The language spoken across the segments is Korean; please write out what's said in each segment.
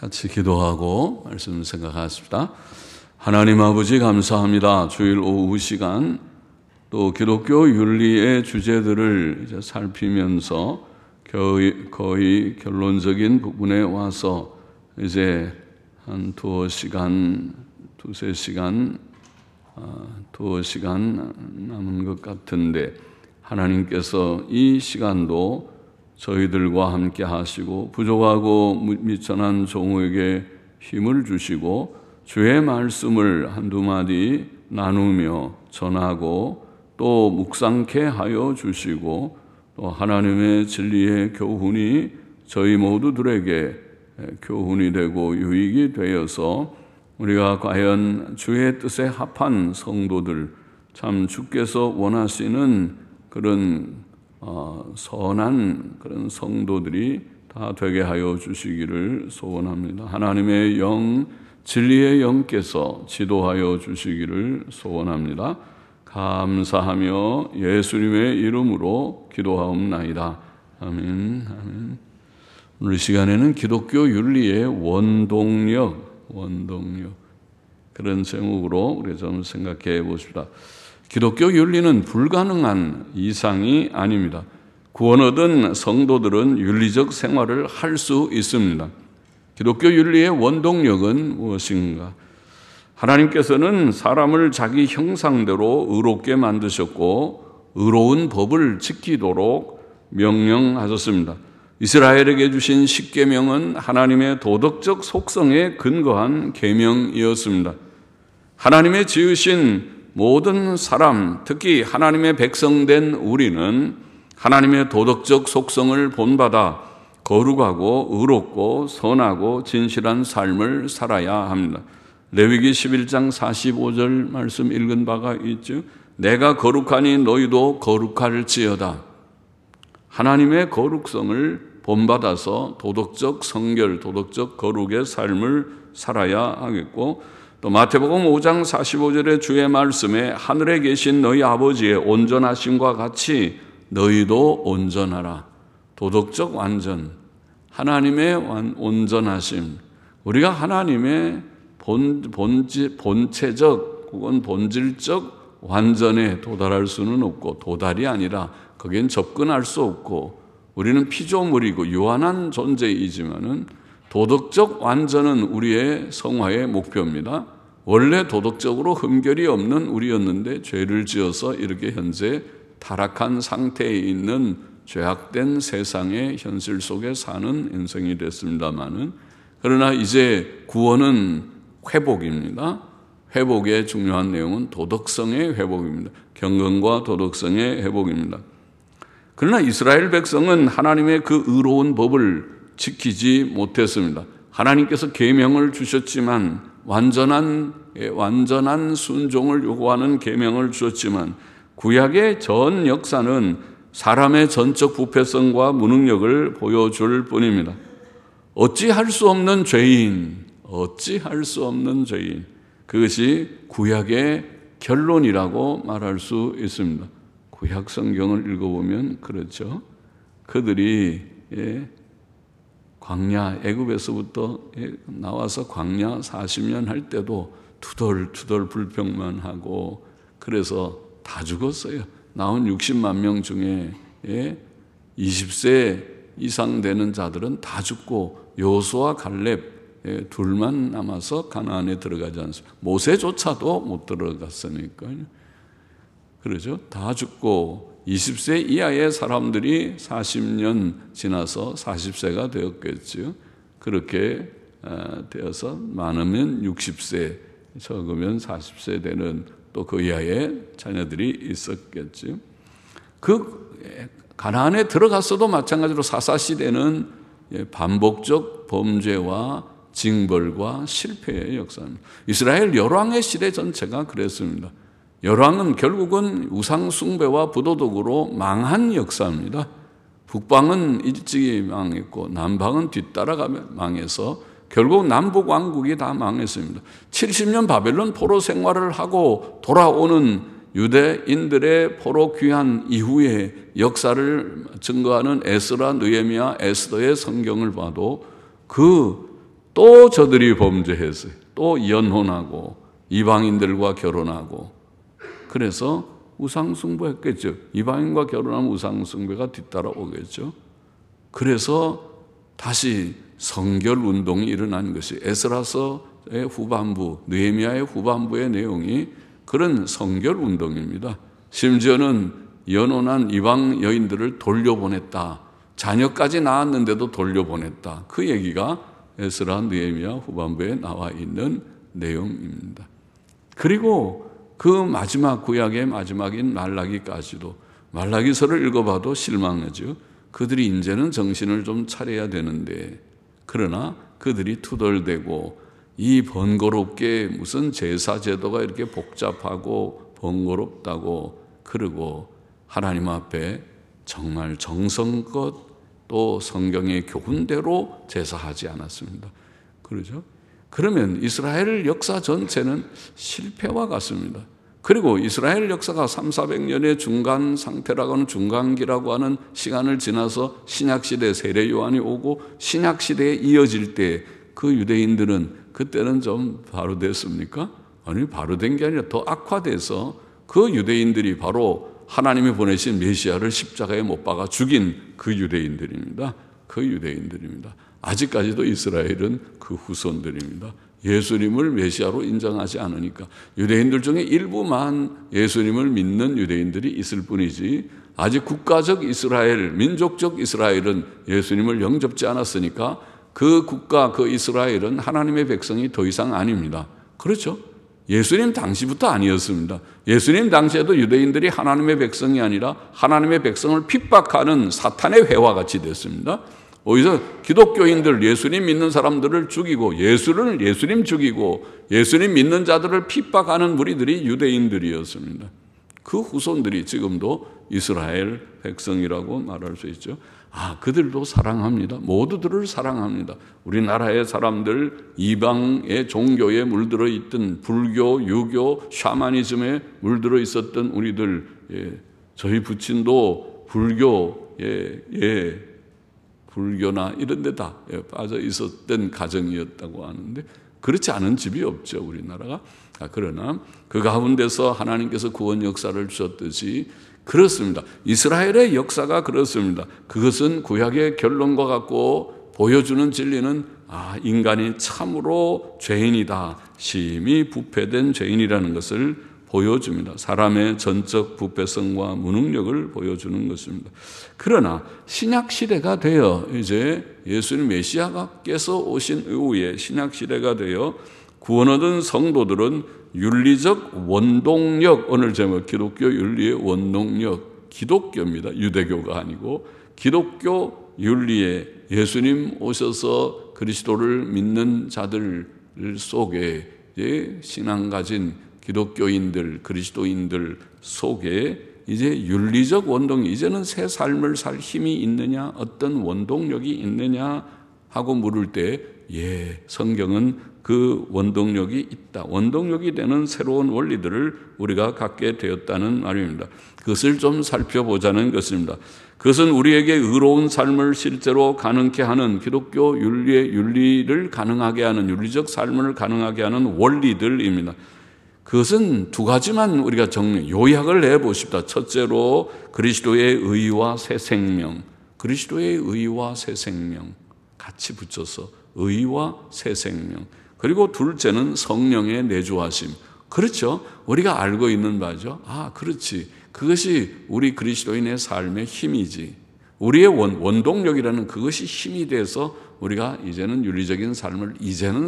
같이 기도하고 말씀 생각하십시다. 하나님 아버지 감사합니다. 주일 오후 시간 또 기독교 윤리의 주제들을 이제 살피면서 거의 결론적인 부분에 와서 이제 한 두세 시간 남은 것 같은데 하나님께서 이 시간도 저희들과 함께 하시고 부족하고 미천한 종에게 힘을 주시고 주의 말씀을 한두 마디 나누며 전하고 또 묵상케 하여 주시고 또 하나님의 진리의 교훈이 저희 모두들에게 교훈이 되고 유익이 되어서 우리가 과연 주의 뜻에 합한 성도들, 참 주께서 원하시는 그런 선한 그런 성도들이 다 되게 하여 주시기를 소원합니다. 하나님의 영, 진리의 영께서 지도하여 주시기를 소원합니다. 감사하며 예수님의 이름으로 기도하옵나이다. 아멘. 아멘. 오늘 시간에는 기독교 윤리의 원동력 그런 제목으로 우리 좀 생각해 보십시다. 기독교 윤리는 불가능한 이상이 아닙니다. 구원 얻은 성도들은 윤리적 생활을 할 수 있습니다. 기독교 윤리의 원동력은 무엇인가? 하나님께서는 사람을 자기 형상대로 의롭게 만드셨고 의로운 법을 지키도록 명령하셨습니다. 이스라엘에게 주신 십계명은 하나님의 도덕적 속성에 근거한 계명이었습니다. 하나님의 지으신 모든 사람, 특히 하나님의 백성된 우리는 하나님의 도덕적 속성을 본받아 거룩하고 의롭고 선하고 진실한 삶을 살아야 합니다. 레위기 11장 45절 말씀 읽은 바가 있죠. 내가 거룩하니 너희도 거룩할지어다. 하나님의 거룩성을 본받아서 도덕적 성결, 도덕적 거룩의 삶을 살아야 하겠고, 또 마태복음 5장 45절의 주의 말씀에 하늘에 계신 너희 아버지의 온전하심과 같이 너희도 온전하라. 도덕적 완전, 하나님의 온전하심. 우리가 하나님의 본체적 혹은 본질적 완전에 도달할 수는 없고, 도달이 아니라 거기엔 접근할 수 없고, 우리는 피조물이고 유한한 존재이지만은 도덕적 완전은 우리의 성화의 목표입니다. 원래 도덕적으로 흠결이 없는 우리였는데 죄를 지어서 이렇게 현재 타락한 상태에 있는 죄악된 세상의 현실 속에 사는 인생이 됐습니다마는, 그러나 이제 구원은 회복입니다. 회복의 중요한 내용은 도덕성의 회복입니다. 경건과 도덕성의 회복입니다. 그러나 이스라엘 백성은 하나님의 그 의로운 법을 지키지 못했습니다. 하나님께서 계명을 주셨지만 완전한 순종을 요구하는 계명을 주셨지만 구약의 전 역사는 사람의 전적 부패성과 무능력을 보여줄 뿐입니다. 어찌할 수 없는 죄인, 그것이 구약의 결론이라고 말할 수 있습니다. 구약 성경을 읽어보면 그렇죠. 그들이 광야, 애굽에서부터 나와서 광야 40년 할 때도 투덜투덜 불평만 하고, 그래서 다 죽었어요. 나온 60만 명 중에 20세 이상 되는 자들은 다 죽고 여호수아 갈렙 둘만 남아서 가나안에 들어가지 않습니다. 모세조차도 못 들어갔으니까요. 그러죠. 다 죽고 20세 이하의 사람들이 40년 지나서 40세가 되었겠죠. 그렇게 되어서 많으면 60세, 적으면 40세 되는 또 그 이하의 자녀들이 있었겠죠. 그 가나안에 들어갔어도 마찬가지로 사사시대는 반복적 범죄와 징벌과 실패의 역사입니다. 이스라엘 열왕의 시대 전체가 그랬습니다. 열왕은 결국은 우상 숭배와 부도덕으로 망한 역사입니다. 북방은 일찍이 망했고 남방은 뒤따라가며 망해서 결국 남북 왕국이 다 망했습니다. 70년 바벨론 포로 생활을 하고 돌아오는 유대인들의 포로 귀환 이후의 역사를 증거하는 에스라, 느헤미야, 에스더의 성경을 봐도 그 또 저들이 범죄했어요. 또 연혼하고 이방인들과 결혼하고 그래서 우상숭배했겠죠. 이방인과 결혼하면 우상숭배가 뒤따라오겠죠. 그래서 다시 성결운동이 일어난 것이 에스라서의 후반부, 느헤미야의 후반부의 내용이 그런 성결운동입니다. 심지어는 연혼한 이방 여인들을 돌려보냈다. 자녀까지 낳았는데도 돌려보냈다. 그 얘기가 에스라, 느헤미야 후반부에 나와 있는 내용입니다. 그리고 그 마지막 구약의 마지막인 말라기까지도 말라기서를 읽어봐도 실망하죠. 그들이 이제는 정신을 좀 차려야 되는데 그러나 그들이 투덜대고 이 번거롭게 무슨 제사 제도가 이렇게 복잡하고 번거롭다고 그러고 하나님 앞에 정말 정성껏 또 성경의 교훈대로 제사하지 않았습니다. 그러죠? 그러면 이스라엘 역사 전체는 실패와 같습니다. 그리고 이스라엘 역사가 300~400년의 중간 상태라고 하는 중간기라고 하는 시간을 지나서 신약시대 세례 요한이 오고 신약시대에 이어질 때 그 유대인들은 그때는 좀 바로 됐습니까? 아니, 바로 된 게 아니라 더 악화돼서 그 유대인들이 바로 하나님이 보내신 메시아를 십자가에 못 박아 죽인 그 유대인들입니다. 그 유대인들입니다. 아직까지도 이스라엘은 그 후손들입니다. 예수님을 메시아로 인정하지 않으니까 유대인들 중에 일부만 예수님을 믿는 유대인들이 있을 뿐이지 아직 국가적 이스라엘, 민족적 이스라엘은 예수님을 영접지 않았으니까 그 국가, 그 이스라엘은 하나님의 백성이 더 이상 아닙니다. 그렇죠? 예수님 당시부터 아니었습니다. 예수님 당시에도 유대인들이 하나님의 백성이 아니라 하나님의 백성을 핍박하는 사탄의 회와 같이 됐습니다. 오히려 기독교인들, 예수님 믿는 사람들을 죽이고 예수님 죽이고 예수님 믿는 자들을 핍박하는 무리들이 유대인들이었습니다. 그 후손들이 지금도 이스라엘 백성이라고 말할 수 있죠. 그들도 사랑합니다. 모두들을 사랑합니다. 우리나라의 사람들, 이방의 종교에 물들어 있던 불교, 유교, 샤머니즘에 물들어 있었던 우리들, 저희 부친도 불교나 이런 데 다 빠져 있었던 가정이었다고 하는데 그렇지 않은 집이 없죠, 우리나라가. 그러나 그 가운데서 하나님께서 구원 역사를 주셨듯이 그렇습니다. 이스라엘의 역사가 그렇습니다. 그것은 구약의 결론과 같고 보여주는 진리는 인간이 참으로 죄인이다. 심히 부패된 죄인이라는 것을 보여줍니다. 사람의 전적 부패성과 무능력을 보여주는 것입니다. 그러나 신약시대가 되어 이제 예수님 메시아께서 오신 이후에 신약시대가 되어 구원 얻은 성도들은 윤리적 원동력, 오늘 제목 기독교 윤리의 원동력, 기독교입니다. 유대교가 아니고 기독교 윤리에 예수님 오셔서 그리스도를 믿는 자들 속에 신앙 가진 기독교인들, 그리스도인들 속에 이제 윤리적 원동력, 이제는 새 삶을 살 힘이 있느냐, 어떤 원동력이 있느냐 하고 물을 때 성경은 그 원동력이 있다. 원동력이 되는 새로운 원리들을 우리가 갖게 되었다는 말입니다. 그것을 좀 살펴보자는 것입니다. 그것은 우리에게 의로운 삶을 실제로 가능케 하는 기독교 윤리를 가능하게 하는 윤리적 삶을 가능하게 하는 원리들입니다. 그것은 두 가지만 우리가 요약을 해보십시다. 첫째로 그리스도의 의와 새 생명, 그리스도의 의와 새 생명 같이 붙여서 의와 새 생명. 그리고 둘째는 성령의 내주하심. 그렇죠. 우리가 알고 있는 바죠. 그렇지. 그것이 우리 그리스도인의 삶의 힘이지. 우리의 원동력이라는 그것이 힘이 돼서 우리가 이제는 윤리적인 삶을 이제는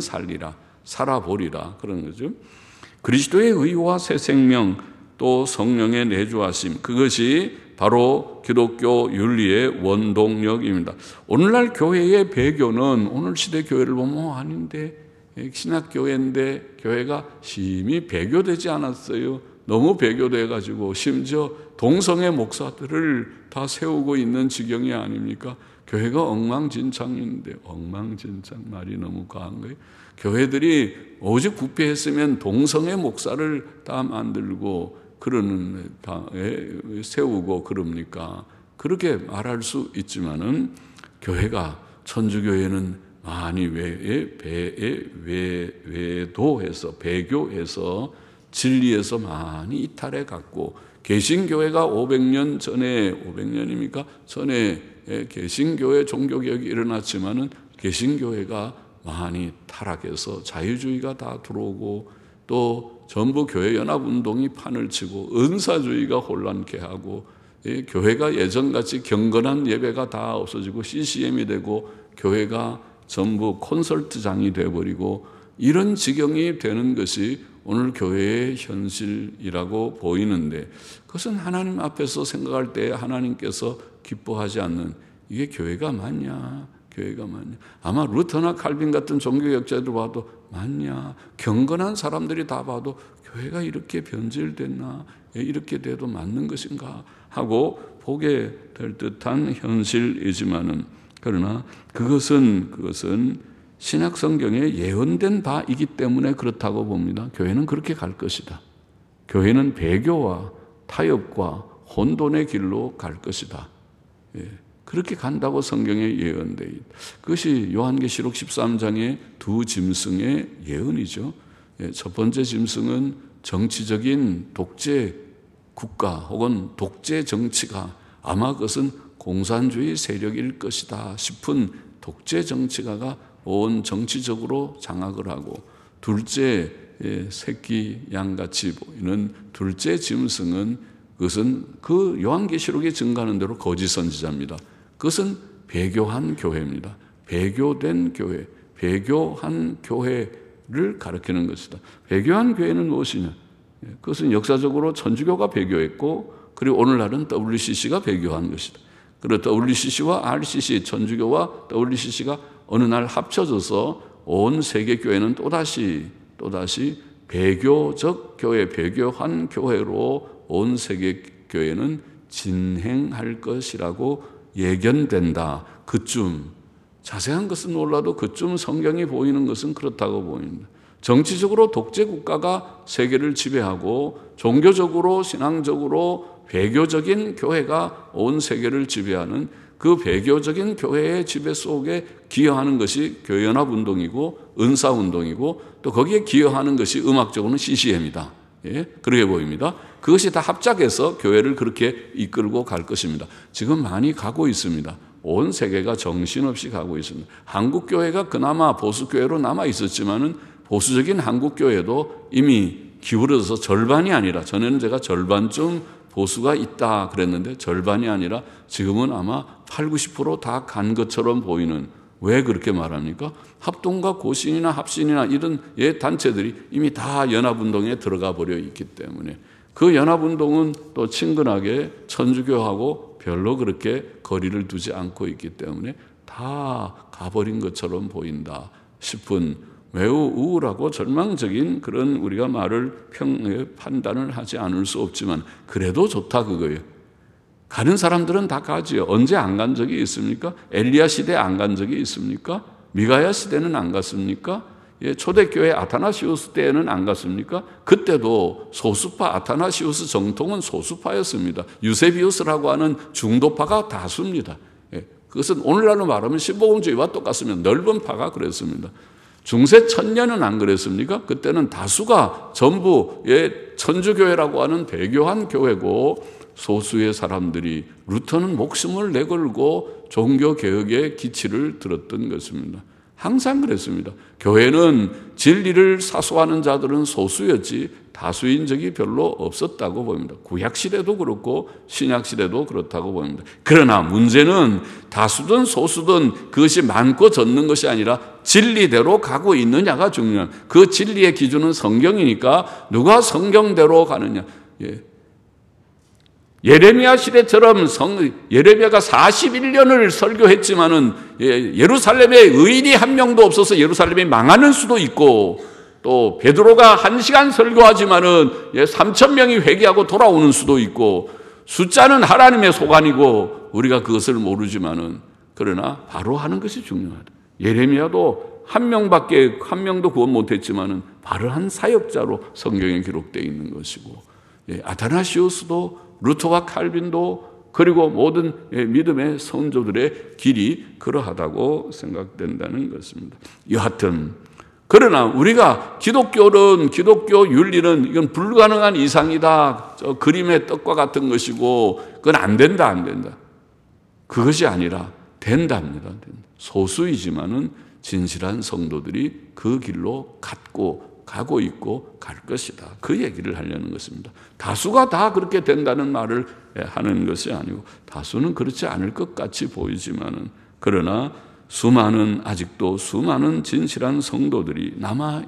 살아보리라. 그런 거죠. 그리스도의 의와 새 생명 또 성령의 내주하심. 그것이 바로 기독교 윤리의 원동력입니다. 오늘날 교회의 배교는 오늘 시대 교회를 보면 아닌데 신학교회인데 교회가 심히 배교되지 않았어요. 너무 배교돼가지고 심지어 동성애 목사들을 다 세우고 있는 지경이 아닙니까? 교회가 엉망진창인데 엉망진창 말이 너무 과한 거예요. 교회들이 오직 부패했으면 동성애 목사를 다 만들고 세우고 그럽니까? 그렇게 말할 수 있지만은 교회가 천주교회는 많이 외도해서 배교해서 진리에서 많이 이탈해 갔고, 개신교회가 500년 전에 500년입니까? 전에 개신교회 종교개혁이 일어났지만은 개신교회가 많이 타락해서 자유주의가 다 들어오고, 또 전부 교회 연합운동이 판을 치고 은사주의가 혼란케 하고, 교회가 예전같이 경건한 예배가 다 없어지고 CCM이 되고 교회가 전부 콘서트장이 되어버리고, 이런 지경이 되는 것이 오늘 교회의 현실이라고 보이는데, 그것은 하나님 앞에서 생각할 때 하나님께서 기뻐하지 않는, 이게 교회가 맞냐? 교회가 맞냐? 아마 루터나 칼빈 같은 종교개혁자들 봐도 맞냐? 경건한 사람들이 다 봐도 교회가 이렇게 변질됐나? 이렇게 돼도 맞는 것인가? 하고 보게 될 듯한 현실이지만은, 그러나 그것은 신약 성경에 예언된 바이기 때문에 그렇다고 봅니다. 교회는 그렇게 갈 것이다. 교회는 배교와 타협과 혼돈의 길로 갈 것이다. 그렇게 간다고 성경에 예언되어 있다. 그것이 요한계시록 13장의 두 짐승의 예언이죠. 첫 번째 짐승은 정치적인 독재 국가 혹은 독재 정치가, 아마 그것은 공산주의 세력일 것이다 싶은 독재 정치가가 온 정치적으로 장악을 하고, 둘째 새끼 양같이 보이는 둘째 짐승은, 그것은 그 요한계시록에 증가하는 대로 거짓 선지자입니다. 그것은 배교한 교회입니다. 배교된 교회, 배교한 교회를 가리키는 것이다. 배교한 교회는 무엇이냐? 그것은 역사적으로 천주교가 배교했고, 그리고 오늘날은 WCC가 배교한 것이다. 그리고 WCC와 RCC, 천주교와 WCC가 어느 날 합쳐져서 온 세계 교회는 또다시 배교적 교회, 배교한 교회로 온 세계 교회는 진행할 것이라고 예견된다. 그쯤, 자세한 것은 몰라도 그쯤 성경이 보이는 것은 그렇다고 보입니다. 정치적으로 독재 국가가 세계를 지배하고, 종교적으로 신앙적으로 배교적인 교회가 온 세계를 지배하는 그 배교적인 교회의 지배 속에 기여하는 것이 교회연합운동이고 은사운동이고, 또 거기에 기여하는 것이 음악적으로는 CCM이다. 그렇게 보입니다. 그것이 다 합작해서 교회를 그렇게 이끌고 갈 것입니다. 지금 많이 가고 있습니다. 온 세계가 정신없이 가고 있습니다. 한국교회가 그나마 보수교회로 남아 있었지만은, 보수적인 한국교회도 이미 기울어져서 절반이 아니라, 전에는 제가 절반쯤 보수가 있다 그랬는데 절반이 아니라 지금은 아마 80, 90% 다 간 것처럼 보이는, 왜 그렇게 말합니까? 합동과 고신이나 합신이나 이런 단체들이 이미 다 연합운동에 들어가 버려 있기 때문에, 그 연합운동은 또 친근하게 천주교하고 별로 그렇게 거리를 두지 않고 있기 때문에 다 가버린 것처럼 보인다 싶은, 매우 우울하고 절망적인 그런, 우리가 판단을 하지 않을 수 없지만 그래도 좋다 그거예요. 가는 사람들은 다 가지요. 언제 안 간 적이 있습니까? 엘리야 시대 안 간 적이 있습니까? 미가야 시대는 안 갔습니까? 초대교회 아타나시우스 때에는 안 갔습니까? 그때도 소수파, 아타나시우스 정통은 소수파였습니다. 유세비우스라고 하는 중도파가 다수입니다. 그것은 오늘날로 말하면 신복음주의와 똑같습니다. 넓은 파가 그랬습니다. 중세 천년은 안 그랬습니까? 그때는 다수가 전부 천주교회라고 하는 배교한 교회고, 소수의 사람들이, 루터는 목숨을 내걸고 종교개혁의 기치를 들었던 것입니다. 항상 그랬습니다. 교회는 진리를 사수하는 자들은 소수였지 다수인 적이 별로 없었다고 봅니다. 구약시대도 그렇고 신약시대도 그렇다고 봅니다. 그러나 문제는 다수든 소수든 그것이 많고 적는 것이 아니라 진리대로 가고 있느냐가 중요한, 그 진리의 기준은 성경이니까 누가 성경대로 가느냐. 예레미야 시대처럼 예레미야가 41년을 설교했지만은 예루살렘에 의인이 한 명도 없어서 예루살렘이 망하는 수도 있고, 또 베드로가 1시간 설교하지만은 3,000명이 회개하고 돌아오는 수도 있고, 숫자는 하나님의 소관이고 우리가 그것을 모르지만은, 그러나 바로 하는 것이 중요하다. 예레미야도 한 명도 구원 못했지만은 바로 한 사역자로 성경에 기록되어 있는 것이고, 아타나시우스도 루터와 칼빈도 그리고 모든 믿음의 선조들의 길이 그러하다고 생각된다는 것입니다. 여하튼 그러나 우리가 기독교 윤리는 이건 불가능한 이상이다. 저 그림의 떡과 같은 것이고 그건 안 된다. 그것이 아니라 된답니다. 소수이지만은 진실한 성도들이 그 길로 가고 있고 갈 것이다. 그 얘기를 하려는 것입니다. 다수가 다 그렇게 된다는 말을 하는 것이 아니고 다수는 그렇지 않을 것 같이 보이지만은 그러나 아직도 수많은 진실한 성도들이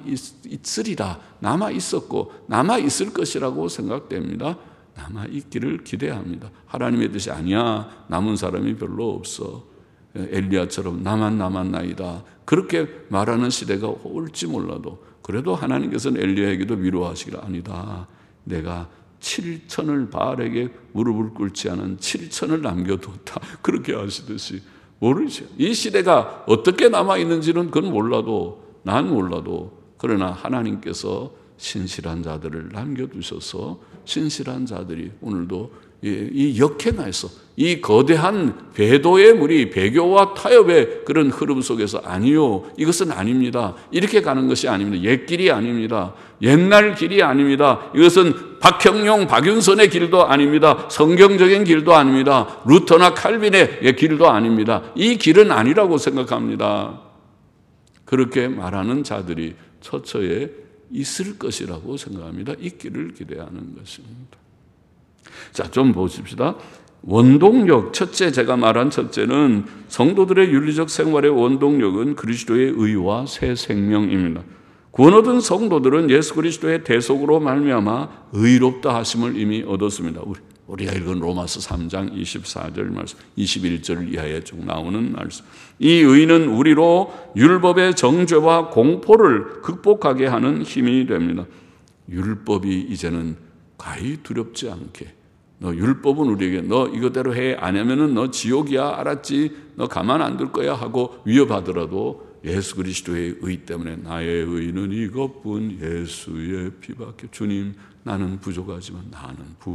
남아 있었고 남아 있을 것이라고 생각됩니다. 남아 있기를 기대합니다. 하나님의 뜻이 아니야. 남은 사람이 별로 없어. 엘리야처럼 나만 남았나이다. 그렇게 말하는 시대가 올지 몰라도 그래도 하나님께서는 엘리야에게도 위로하시기를 아니다. 내가 7천을 바알에게 무릎을 꿇지 않은 7천을 남겨두었다. 그렇게 하시듯이 모르죠. 이 시대가 어떻게 남아있는지는 그건 난 몰라도 그러나 하나님께서 신실한 자들을 남겨두셔서 신실한 자들이 오늘도 이 역행하에서 이 거대한 배도의 물이 배교와 타협의 그런 흐름 속에서 아니요. 이것은 아닙니다. 이렇게 가는 것이 아닙니다. 옛길이 아닙니다. 옛날 길이 아닙니다. 이것은 박형용, 박윤선의 길도 아닙니다. 성경적인 길도 아닙니다. 루터나 칼빈의 길도 아닙니다. 이 길은 아니라고 생각합니다. 그렇게 말하는 자들이 처처에 있을 것이라고 생각합니다. 있기를 기대하는 것입니다. 자, 좀 보십시다. 원동력, 제가 말한 첫째는 성도들의 윤리적 생활의 원동력은 그리스도의 의와 새 생명입니다. 구원 얻은 성도들은 예수 그리스도의 대속으로 말미암아 의롭다 하심을 이미 얻었습니다. 우리가 읽은 로마서 3장 24절 말씀, 21절 이하에 쭉 나오는 말씀. 이 의는 우리로 율법의 정죄와 공포를 극복하게 하는 힘이 됩니다. 율법이 이제는 가히 두렵지 않게, 너 율법은 우리에게 너 이거대로 해 안 하면은 너 지옥이야, 알았지? 너 가만 안 둘 거야 하고 위협하더라도 예수 그리스도의 의 때문에 나의 의는 이것뿐 예수의 피밖에. 주님, 나는 부족하지만 나는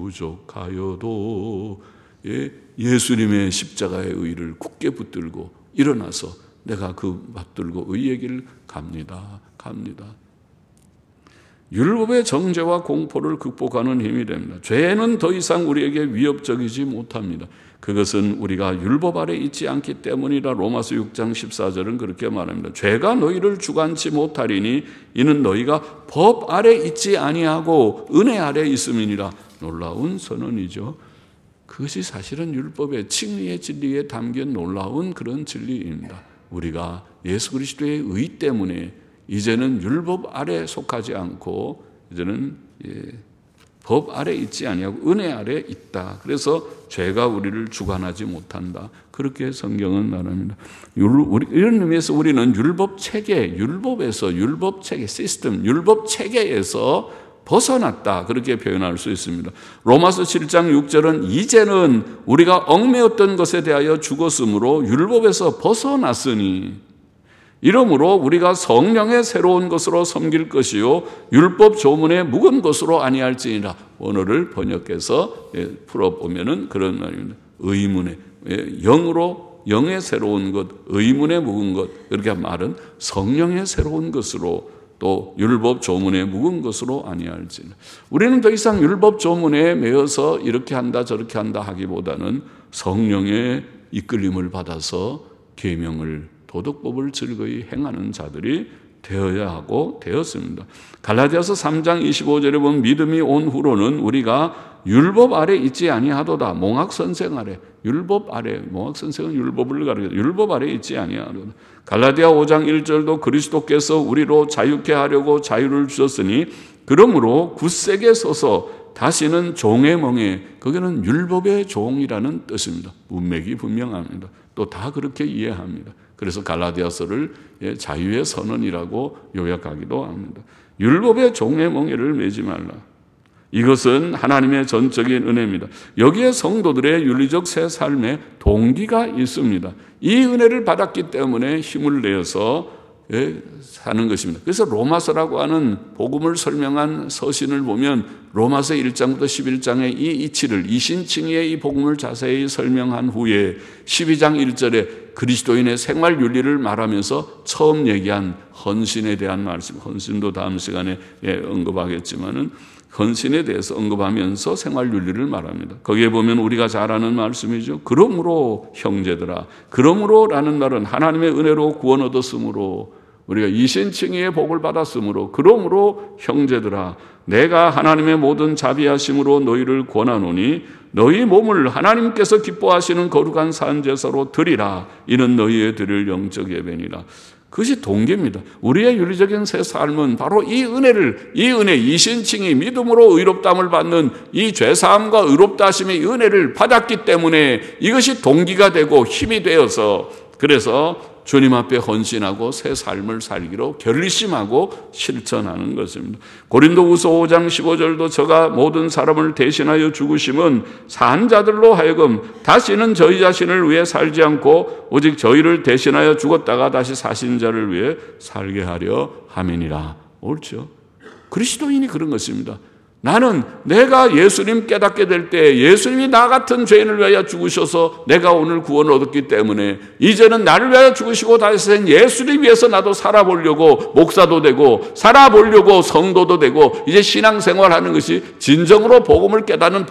부족하여도 예수님의 십자가의 의를 굳게 붙들고 일어나서 내가 그 맞들고 의의 길 갑니다. 율법의 정죄와 공포를 극복하는 힘이 됩니다. 죄는 더 이상 우리에게 위협적이지 못합니다. 그것은 우리가 율법 아래 있지 않기 때문이라. 로마서 6장 14절은 그렇게 말합니다. 죄가 너희를 주관치 못하리니 이는 너희가 법 아래 있지 아니하고 은혜 아래 있음이니라. 놀라운 선언이죠. 그것이 사실은 율법의 칭의의 진리에 담긴 놀라운 그런 진리입니다. 우리가 예수 그리스도의 의 때문에 이제는 율법 아래 속하지 않고 이제는 법 아래 있지 아니하고 은혜 아래 있다. 그래서 죄가 우리를 주관하지 못한다. 그렇게 성경은 말합니다. 이런 의미에서 우리는 율법 체계에서 벗어났다. 그렇게 표현할 수 있습니다. 로마서 7장 6절은 이제는 우리가 얽매였던 것에 대하여 죽었으므로 율법에서 벗어났으니 이러므로 우리가 성령의 새로운 것으로 섬길 것이요 율법 조문의 묵은 것으로 아니할지니라. 원어를 번역해서 풀어보면은 그런 말입니다. 의문의 영의 새로운 것, 의문의 묵은 것, 그렇게 말은 성령의 새로운 것으로 또 율법 조문에 묵은 것으로 아니할지니라. 우리는 더 이상 율법 조문에 매여서 이렇게 한다 저렇게 한다 하기보다는 성령의 이끌림을 받아서 계명을 도덕법을 즐거이 행하는 자들이 되어야 하고 되었습니다. 갈라디아서 3장 25절에 보면 믿음이 온 후로는 우리가 율법 아래 있지 아니하도다. 몽학선생 아래. 몽학선생은 율법을 가르쳐요. 율법 아래 있지 아니하도다. 갈라디아 5장 1절도 그리스도께서 우리로 자유케 하려고 자유를 주셨으니 그러므로 굳세게 서서 다시는 종의 멍에, 거기는 율법의 종이라는 뜻입니다. 문맥이 분명합니다. 또 다 그렇게 이해합니다. 그래서 갈라디아서를 자유의 선언이라고 요약하기도 합니다. 율법의 종의 멍에를 매지 말라. 이것은 하나님의 전적인 은혜입니다. 여기에 성도들의 윤리적 새 삶에 동기가 있습니다. 이 은혜를 받았기 때문에 힘을 내어서 사는 것입니다. 그래서 로마서라고 하는 복음을 설명한 서신을 보면 로마서 1장부터 11장의 이 이치를 이신칭의의 이 복음을 자세히 설명한 후에 12장 1절에 그리스도인의 생활 윤리를 말하면서 처음 얘기한 헌신에 대한 말씀, 헌신도 다음 시간에 언급하겠지만은 헌신에 대해서 언급하면서 생활 윤리를 말합니다. 거기에 보면 우리가 잘 아는 말씀이죠. 그러므로 형제들아, 그러므로라는 말은 하나님의 은혜로 구원 얻었으므로 우리가 이신칭의의 복을 받았으므로 그러므로 형제들아 내가 하나님의 모든 자비하심으로 너희를 권하노니 너희 몸을 하나님께서 기뻐하시는 거룩한 산제사로 드리라. 이는 너희의 드릴 영적 예배니라. 그것이 동기입니다. 우리의 윤리적인 새 삶은 바로 이 은혜, 이신칭이 믿음으로 의롭다함을 받는 이 죄사함과 의롭다 하심의 은혜를 받았기 때문에 이것이 동기가 되고 힘이 되어서 그래서 주님 앞에 헌신하고 새 삶을 살기로 결심하고 실천하는 것입니다. 고린도후서 5장 15절도 저가 모든 사람을 대신하여 죽으심은 산 자들로 하여금 다시는 저희 자신을 위해 살지 않고 오직 저희를 대신하여 죽었다가 다시 사신 자를 위해 살게 하려 함이니라. 옳죠? 그리스도인이 그런 것입니다. 나는 내가 예수님 깨닫게 될 때 예수님이 나 같은 죄인을 위하여 죽으셔서 내가 오늘 구원을 얻었기 때문에 이제는 나를 위하여 죽으시고 다시 산 예수님 위해서 나도 살아보려고 목사도 되고 살아보려고 성도도 되고 이제 신앙생활하는 것이 진정으로 복음을 깨닫는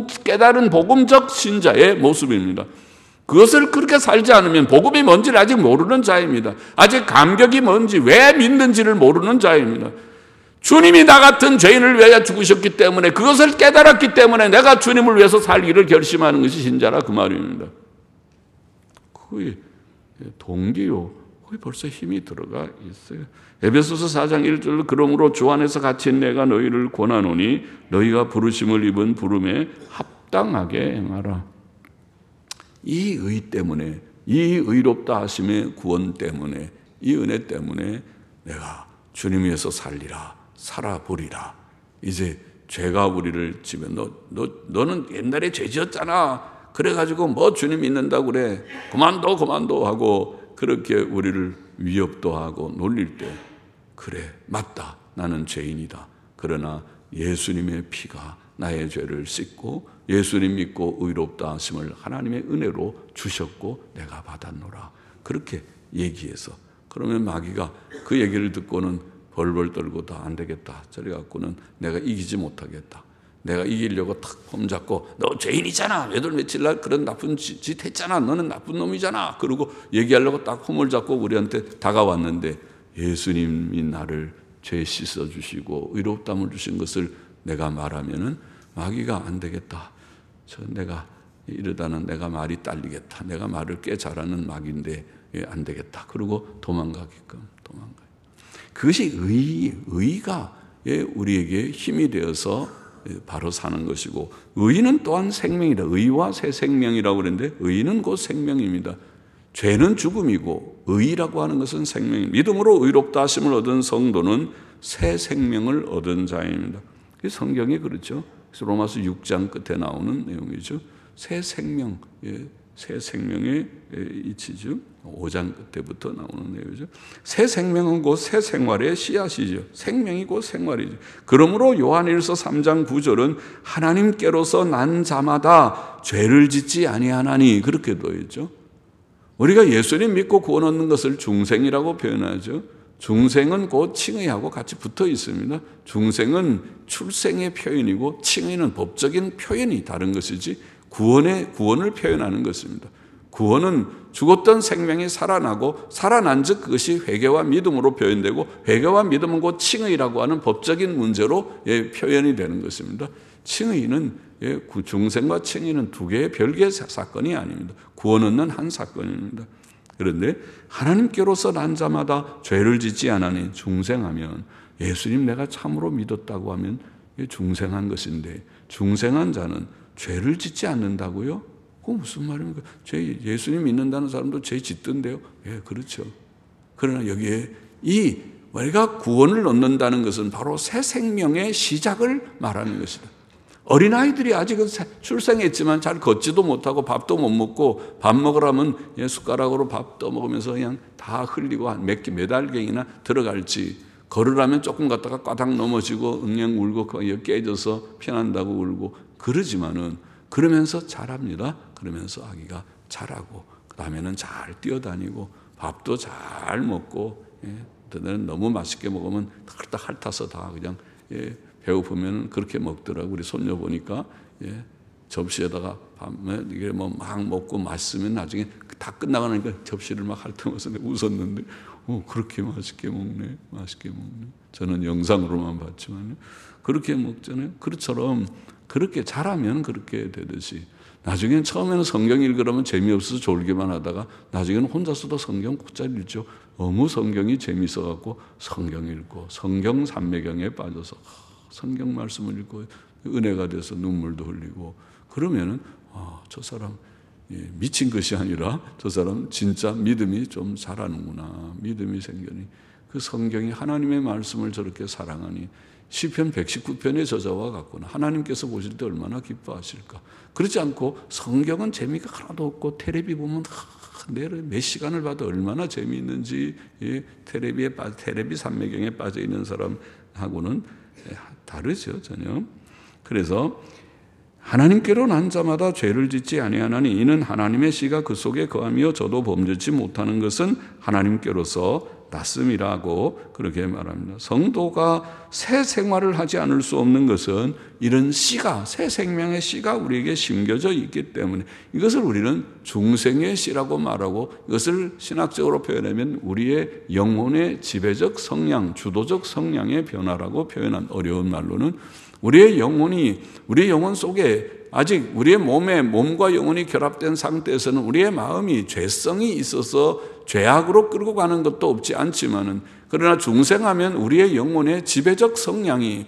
복음적 신자의 모습입니다. 그것을 그렇게 살지 않으면 복음이 뭔지를 아직 모르는 자입니다. 아직 감격이 뭔지 왜 믿는지를 모르는 자입니다. 주님이 나 같은 죄인을 위하여 죽으셨기 때문에 그것을 깨달았기 때문에 내가 주님을 위해서 살기를 결심하는 것이 신자라 그 말입니다. 그게 동기요. 그게 벌써 힘이 들어가 있어요. 에베소서 4장 1절로 그러므로 주 안에서 갇힌 내가 너희를 권하노니 너희가 부르심을 입은 부름에 합당하게 행하라. 이 의 때문에 이 의롭다 하심의 구원 때문에 이 은혜 때문에 내가 주님 위해서 살리라. 살아보리라. 이제 죄가 우리를 집에 너는 옛날에 죄 지었잖아. 그래가지고 뭐 주님 믿는다고 그래. 그만둬 하고 그렇게 우리를 위협도 하고 놀릴 때 그래 맞다. 나는 죄인이다. 그러나 예수님의 피가 나의 죄를 씻고 예수님 믿고 의롭다 하심을 하나님의 은혜로 주셨고 내가 받았노라. 그렇게 얘기해서 그러면 마귀가 그 얘기를 듣고는 벌벌 떨고 다 안 되겠다. 저래 갖고는 내가 이기지 못하겠다. 내가 이기려고 탁 폼 잡고 너 죄인이잖아. 몇월 며칠 날 그런 나쁜 짓 했잖아. 너는 나쁜 놈이잖아. 그러고 얘기하려고 딱 폼을 잡고 우리한테 다가왔는데 예수님이 나를 죄 씻어주시고 의롭다함을 주신 것을 내가 말하면은 마귀가 안 되겠다. 내가 이러다는 내가 말이 딸리겠다. 내가 말을 꽤 잘하는 마귀인데 안 되겠다. 그러고 도망가게끔. 그것이 의가 우리에게 힘이 되어서 바로 사는 것이고 의는 또한 생명이다. 의와 새 생명이라고 그러는데 의는 곧 생명입니다. 죄는 죽음이고 의라고 하는 것은 생명입니다. 믿음으로 의롭다 하심을 얻은 성도는 새 생명을 얻은 자입니다. 성경이 그렇죠. 그래서 로마서 6장 끝에 나오는 내용이죠. 새 생명, 새 생명의 이치죠. 5장 끝에부터 나오는 내용이죠. 새 생명은 곧 새 생활의 씨앗이죠. 생명이 곧 생활이죠. 그러므로 요한일서 3장 9절은 하나님께로서 난 자마다 죄를 짓지 아니하나니 그렇게 되어 있죠. 우리가 예수님 믿고 구원 얻는 것을 중생이라고 표현하죠. 중생은 곧 칭의하고 같이 붙어 있습니다. 중생은 출생의 표현이고 칭의는 법적인 표현이 다른 것이지 구원을 표현하는 것입니다. 구원은 죽었던 생명이 살아나고 살아난 즉 그것이 회개와 믿음으로 표현되고 회개와 믿음은 곧 칭의라고 하는 법적인 문제로 표현이 되는 것입니다. 칭의는 중생과 칭의는 두 개의 별개의 사건이 아닙니다. 구원 얻는 한 사건입니다. 그런데 하나님께로서 난 자마다 죄를 짓지 않으니 중생하면 예수님 내가 참으로 믿었다고 하면 중생한 것인데 중생한 자는 죄를 짓지 않는다고요? 그건 무슨 말입니까? 예수님 믿는다는 사람도 죄 짓던데요? 예, 그렇죠. 그러나 여기에 우리가 구원을 얻는다는 것은 바로 새 생명의 시작을 말하는 것이다. 어린아이들이 아직은 출생했지만 잘 걷지도 못하고 밥도 못 먹고 밥 먹으라면 숟가락으로 밥 떠먹으면서 그냥 다 흘리고 한 몇 알갱이나 들어갈지, 걸으라면 조금 갔다가 까닥 넘어지고 그냥 울고 깨져서 피난다고 울고 그러지만은 그러면서 자랍니다. 그러면서 아기가 자라고 그 다음에는 잘 뛰어다니고 밥도 잘 먹고 너무 맛있게 먹으면 딱 핥아서 다 그냥 배고프면 그렇게 먹더라고. 우리 손녀 보니까 접시에다가 밤에 이게 뭐 막 먹고 맛있으면 나중에 다 끝나고 나니까 접시를 막 핥으면서 웃었는데 그렇게 맛있게 먹네. 저는 영상으로만 봤지만 그렇게 먹잖아요. 그처럼 그렇게 잘하면 그렇게 되듯이 나중에는 처음에는 성경 읽으려면 재미없어서 졸기만 하다가 나중에는 혼자서도 성경 곧잘 읽죠. 너무 성경이 재미있어갖고 성경 읽고 성경 삼매경에 빠져서 성경 말씀을 읽고 은혜가 돼서 눈물도 흘리고 그러면은 저 사람 미친 것이 아니라 저 사람 진짜 믿음이 좀 자라는구나. 믿음이 생겨니 그 성경이 하나님의 말씀을 저렇게 사랑하니 시편 119편의 저자와 같구나. 하나님께서 보실 때 얼마나 기뻐하실까. 그렇지 않고 성경은 재미가 하나도 없고 텔레비 보면 내일 몇 시간을 봐도 얼마나 재미있는지 텔레비 삼매경에 빠져있는 사람하고는 다르죠 전혀. 그래서 하나님께로 난 자마다 죄를 짓지 아니하나니 이는 하나님의 씨가 그 속에 거하며 저도 범죄치 못하는 것은 하나님께로서 났음이라고 그렇게 말합니다. 성도가 새 생활을 하지 않을 수 없는 것은 이런 씨가 새 생명의 씨가 우리에게 심겨져 있기 때문에 이것을 우리는 중생의 씨라고 말하고 이것을 신학적으로 표현하면 우리의 영혼의 지배적 성량, 주도적 성량의 변화라고 표현한 어려운 말로는 우리의 영혼 속에 아직 우리의 몸과 영혼이 결합된 상태에서는 우리의 마음이 죄성이 있어서 죄악으로 끌고 가는 것도 없지 않지만은 그러나 중생하면 우리의 영혼의 지배적 성량이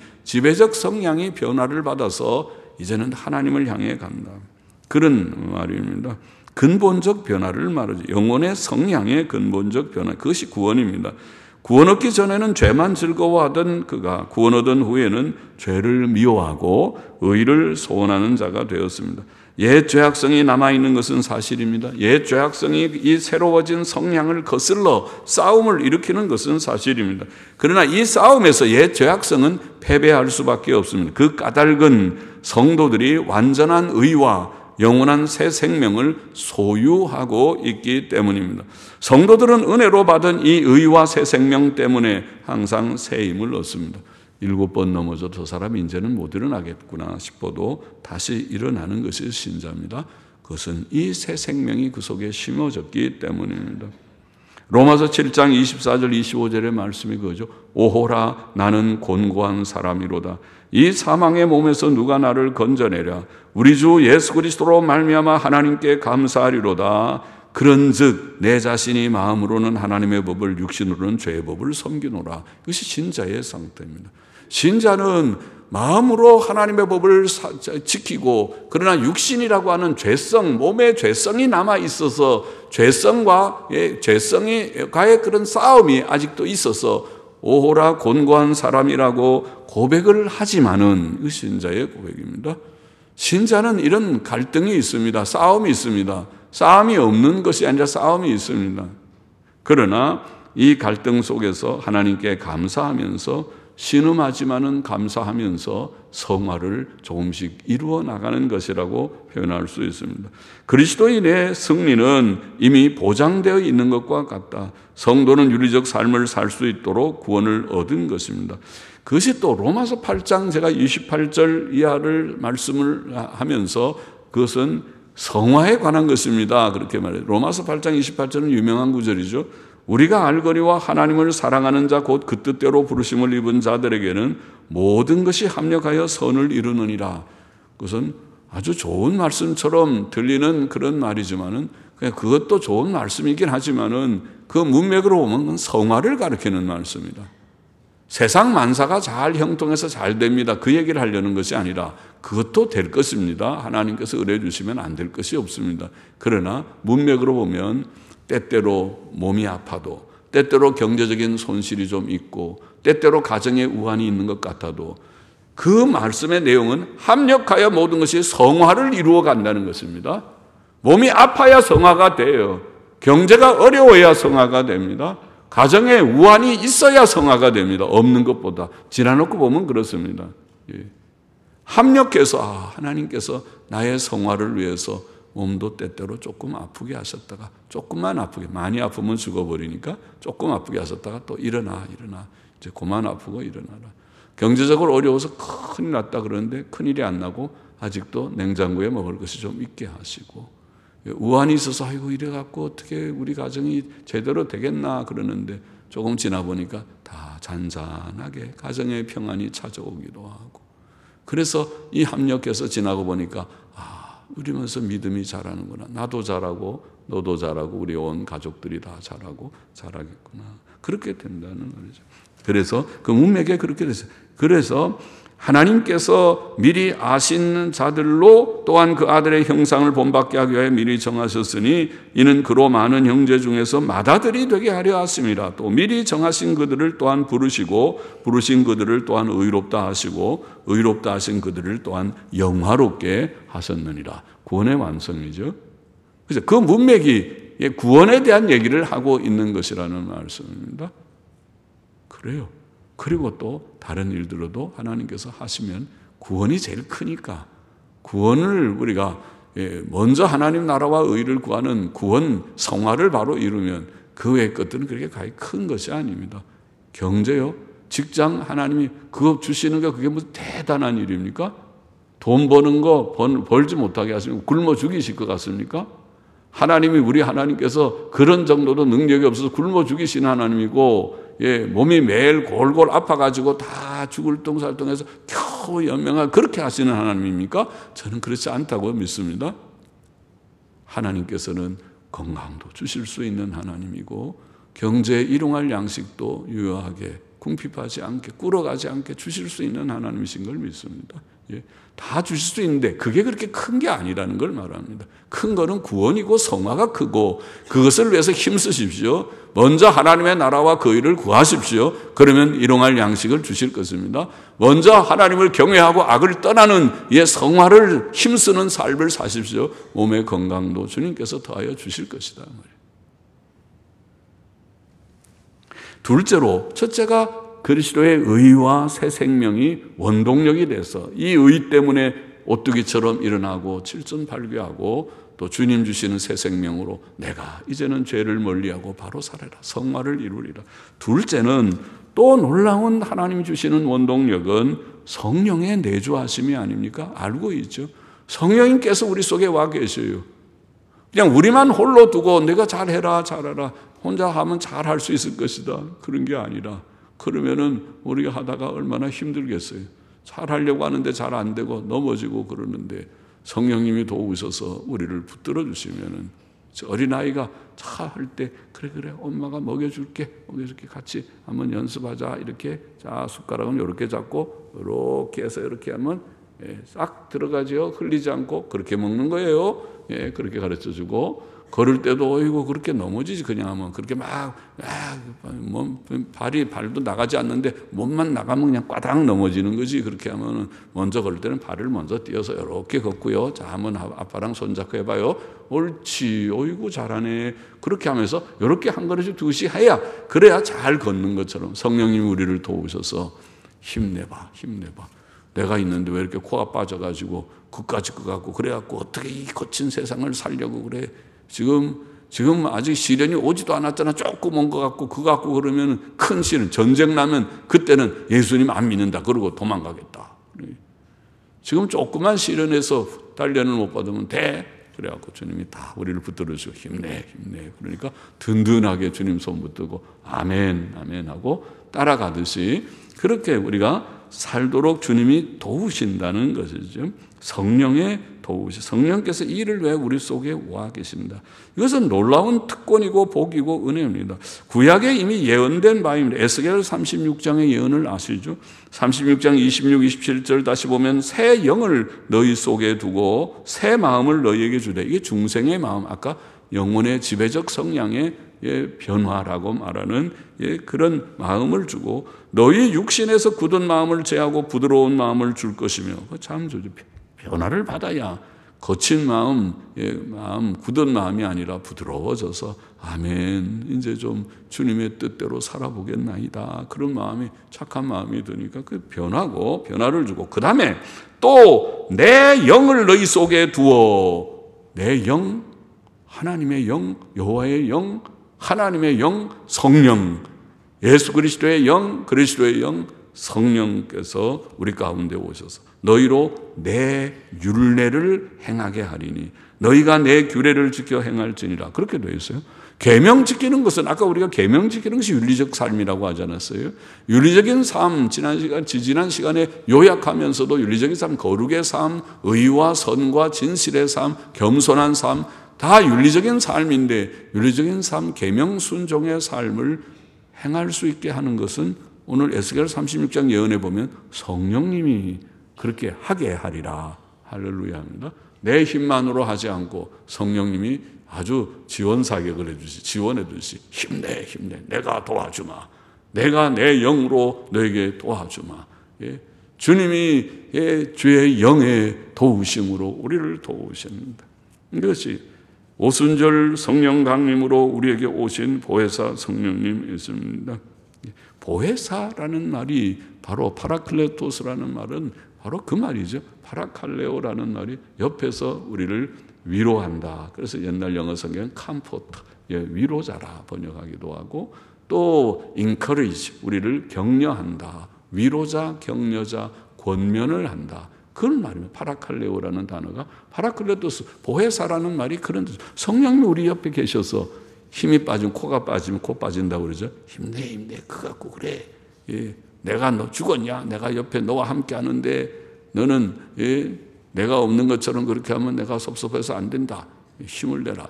변화를 받아서 이제는 하나님을 향해 간다. 그런 말입니다. 근본적 변화를 말하죠. 영혼의 성량의 근본적 변화. 그것이 구원입니다. 구원 얻기 전에는 죄만 즐거워하던 그가 구원 얻은 후에는 죄를 미워하고 의를 소원하는 자가 되었습니다. 옛 죄악성이 남아있는 것은 사실입니다. 옛 죄악성이 이 새로워진 성량을 거슬러 싸움을 일으키는 것은 사실입니다. 그러나 이 싸움에서 옛 죄악성은 패배할 수밖에 없습니다. 그 까닭은 성도들이 완전한 의와 영원한 새 생명을 소유하고 있기 때문입니다. 성도들은 은혜로 받은 이 의와 새 생명 때문에 항상 새 힘을 얻습니다. 7번 넘어져 저 사람이 이제는 못 일어나겠구나 싶어도 다시 일어나는 것이 신자입니다. 그것은 이 새 생명이 그 속에 심어졌기 때문입니다. 로마서 7장 24절 25절의 말씀이 그거죠. 오호라 나는 곤고한 사람이로다. 이 사망의 몸에서 누가 나를 건져내랴. 우리 주 예수 그리스도로 말미암아 하나님께 감사하리로다. 그런즉 내 자신이 마음으로는 하나님의 법을 육신으로는 죄의 법을 섬기노라. 이것이 신자의 상태입니다. 신자는 마음으로 하나님의 법을 지키고 그러나 육신이라고 하는 죄성, 몸의 죄성이 남아 있어서 죄성과의 그런 싸움이 아직도 있어서 오호라 곤고한 사람이라고 고백을 하지만은 이 신자의 고백입니다. 신자는 이런 갈등이 있습니다. 싸움이 있습니다. 싸움이 없는 것이 아니라 싸움이 있습니다. 그러나 이 갈등 속에서 하나님께 감사하면서 신음하지만은 감사하면서 성화를 조금씩 이루어 나가는 것이라고 표현할 수 있습니다. 그리스도인의 승리는 이미 보장되어 있는 것과 같다. 성도는 윤리적 삶을 살 수 있도록 구원을 얻은 것입니다. 그것이 또 로마서 8장 제가 28절 이하를 말씀을 하면서 그것은 성화에 관한 것입니다. 그렇게 말해요. 로마서 8장 28절은 유명한 구절이죠. 우리가 알거니와 하나님을 사랑하는 자 곧 그 뜻대로 부르심을 입은 자들에게는 모든 것이 합력하여 선을 이루느니라. 그것은 아주 좋은 말씀처럼 들리는 그런 말이지만은 그것도 좋은 말씀이긴 하지만은 그 문맥으로 보면 그건 성화를 가리키는 말씀이다. 세상 만사가 잘 형통해서 잘 됩니다. 그 얘기를 하려는 것이 아니라 그것도 될 것입니다. 하나님께서 은혜 주시면 안 될 것이 없습니다. 그러나 문맥으로 보면 때때로 몸이 아파도 때때로 경제적인 손실이 좀 있고 때때로 가정에 우환이 있는 것 같아도 그 말씀의 내용은 합력하여 모든 것이 성화를 이루어 간다는 것입니다. 몸이 아파야 성화가 돼요. 경제가 어려워야 성화가 됩니다. 가정에 우환이 있어야 성화가 됩니다. 없는 것보다. 지나놓고 보면 그렇습니다. 예. 합력해서 하나님께서 나의 성화를 위해서 몸도 때때로 조금 아프게 하셨다가 조금만 아프게, 많이 아프면 죽어버리니까 조금 아프게 하셨다가 또 일어나 이제 그만 아프고 일어나라. 경제적으로 어려워서 큰일 났다 그러는데 큰일이 안 나고 아직도 냉장고에 먹을 것이 좀 있게 하시고, 우환이 있어서 아이고 이래갖고 어떻게 우리 가정이 제대로 되겠나 그러는데 조금 지나 보니까 다 잔잔하게 가정의 평안이 찾아오기도 하고, 그래서 이 합력해서 지나고 보니까 우리면서 믿음이 자라는구나. 나도 잘하고 너도 잘하고 우리 온 가족들이 다 잘하고 잘하겠구나. 그렇게 된다는 말이죠. 그래서 그 문맥에 그렇게 됐어요. 그래서 하나님께서 미리 아신 자들로 또한 그 아들의 형상을 본받게 하기 위해 미리 정하셨으니 이는 그로 많은 형제 중에서 맏아들이 되게 하려 하심이라. 또 미리 정하신 그들을 또한 부르시고 부르신 그들을 또한 의롭다 하시고 의롭다 하신 그들을 또한 영화롭게 하셨느니라. 구원의 완성이죠. 그래서 그 문맥이 구원에 대한 얘기를 하고 있는 것이라는 말씀입니다. 그래요. 그리고 또 다른 일들로도 하나님께서 하시면 구원이 제일 크니까 구원을 우리가 먼저 하나님 나라와 의를 구하는 구원 성화를 바로 이루면 그 외의 것들은 그렇게 가히 큰 것이 아닙니다. 경제요, 직장 하나님이 그거 주시는 게 그게 무슨 대단한 일입니까? 돈 버는 거 벌지 못하게 하시면 굶어 죽이실 것 같습니까? 하나님이 우리 하나님께서 그런 정도로 능력이 없어서 굶어 죽이시는 하나님이고, 몸이 매일 골골 아파가지고 다 죽을 똥살똥해서 겨우 연명하고 그렇게 하시는 하나님입니까? 저는 그렇지 않다고 믿습니다. 하나님께서는 건강도 주실 수 있는 하나님이고 경제에 일용할 양식도 유효하게 궁핍하지 않게 꿇어가지 않게 주실 수 있는 하나님이신 걸 믿습니다. 다 주실 수 있는데 그게 그렇게 큰 게 아니라는 걸 말합니다. 큰 거는 구원이고 성화가 크고 그것을 위해서 힘쓰십시오. 먼저 하나님의 나라와 그 일을 구하십시오. 그러면 일용할 양식을 주실 것입니다. 먼저 하나님을 경외하고 악을 떠나는 성화를 힘쓰는 삶을 사십시오. 몸의 건강도 주님께서 더하여 주실 것이다. 둘째로, 첫째가 그리스도의 의와 새 생명이 원동력이 돼서 이 의 때문에 오뚜기처럼 일어나고 칠순팔귀하고 또 주님 주시는 새 생명으로 내가 이제는 죄를 멀리하고 바로 살아라, 성화를 이루리라. 둘째는 또 놀라운 하나님 주시는 원동력은 성령의 내주하심이 아닙니까? 알고 있죠. 성령님께서 우리 속에 와 계셔요. 그냥 우리만 홀로 두고 내가 잘해라 잘하라 혼자 하면 잘할 수 있을 것이다 그런 게 아니라, 그러면은 우리가 하다가 얼마나 힘들겠어요. 잘하려고 하는데 잘 안 되고 넘어지고 그러는데 성령님이 도우셔서 우리를 붙들어 주시면은 어린아이가 차 할 때 그래 엄마가 먹여줄게 같이 한번 연습하자 이렇게 자 숟가락은 이렇게 잡고 이렇게 해서 이렇게 하면 싹 들어가죠. 흘리지 않고 그렇게 먹는 거예요. 그렇게 가르쳐주고 걸을 때도 어이구 그렇게 넘어지지 그냥 하면 그렇게 발도 나가지 않는데 몸만 나가면 그냥 꽈당 넘어지는 거지. 그렇게 하면 먼저 걸을 때는 발을 먼저 띄어서 이렇게 걷고요. 자 한번 아빠랑 손잡고 해봐요. 옳지 어이구 잘하네. 그렇게 하면서 이렇게 한 그릇씩 두씩 해야 그래야 잘 걷는 것처럼 성령님이 우리를 도우셔서 힘내봐. 내가 있는데 왜 이렇게 코가 빠져가지고 그까지 끄갖고 그래갖고 어떻게 이 거친 세상을 살려고 그래. 지금 아직 시련이 오지도 않았잖아. 조금 온 것 같고 그거 갖고 그러면 큰 시련, 전쟁 나면 그때는 예수님 안 믿는다 그러고 도망가겠다. 지금 조그만 시련에서 단련을 못 받으면 돼. 그래갖고 주님이 다 우리를 붙들어주고 힘내. 그러니까 든든하게 주님 손 붙들고 아멘 하고 따라가듯이 그렇게 우리가 살도록 주님이 도우신다는 것이죠. 성령의 도우시, 성령께서 이 일을 왜 우리 속에 와 계십니다. 이것은 놀라운 특권이고 복이고 은혜입니다. 구약에 이미 예언된 바입니다. 에스겔 36장의 예언을 아시죠? 36장 26, 27절 다시 보면 새 영을 너희 속에 두고 새 마음을 너희에게 주되, 이게 중생의 마음, 아까 영혼의 지배적 성향의 변화라고 말하는 그런 마음을 주고 너희 육신에서 굳은 마음을 제하고 부드러운 마음을 줄 것이며 참 좋죠. 변화를 받아야 거친 마음, 굳은 마음이 아니라 부드러워져서 아멘, 이제 좀 주님의 뜻대로 살아보겠나이다. 그런 마음이, 착한 마음이 드니까 그 변화고, 변화를 주고, 그 다음에 또 내 영을 너희 속에 두어, 내 영, 하나님의 영, 여호와의 영, 하나님의 영, 성령, 예수 그리스도의 영, 그리스도의 영, 성령께서 우리 가운데 오셔서 너희로 내 율례를 행하게 하리니 너희가 내 규례를 지켜 행할지니라. 그렇게 되어 있어요. 계명 지키는 것은 아까 우리가 계명 지키는 것이 윤리적 삶이라고 하지 않았어요? 윤리적인 삶, 지난 시간에 요약하면서도 윤리적인 삶, 거룩의 삶, 의와 선과 진실의 삶, 겸손한 삶, 다 윤리적인 삶인데 윤리적인 삶, 계명 순종의 삶을 행할 수 있게 하는 것은 오늘 에스겔 36장 예언에 보면 성령님이 그렇게 하게 하리라. 할렐루야입니다. 내 힘만으로 하지 않고 성령님이 아주 지원사격을 해주시, 지원해 주시. 힘내, 내가 도와주마. 내가 내 영으로 너에게 도와주마. 주님이 주의 영의 도우심으로 우리를 도우십니다. 이것이 오순절 성령 강림으로 우리에게 오신 보혜사 성령님이십니다. 보혜사라는 말이 바로 파라클레토스라는 말은 바로 그 말이죠. 파라칼레오라는 말이 옆에서 우리를 위로한다. 그래서 옛날 영어 성경은 컴포터, 위로자라 번역하기도 하고 또 encourage, 우리를 격려한다. 위로자, 격려자, 권면을 한다. 그런 말이에요. 파라칼레오라는 단어가 파라클레토스, 보혜사라는 말이 그런 뜻. 성령님이 우리 옆에 계셔서 힘이 빠지면 코가 빠지면 코 빠진다고 그러죠. 힘내 그거 갖고 그래. 내가 너 죽었냐? 내가 옆에 너와 함께 하는데 너는 내가 없는 것처럼 그렇게 하면 내가 섭섭해서 안 된다. 힘을 내라.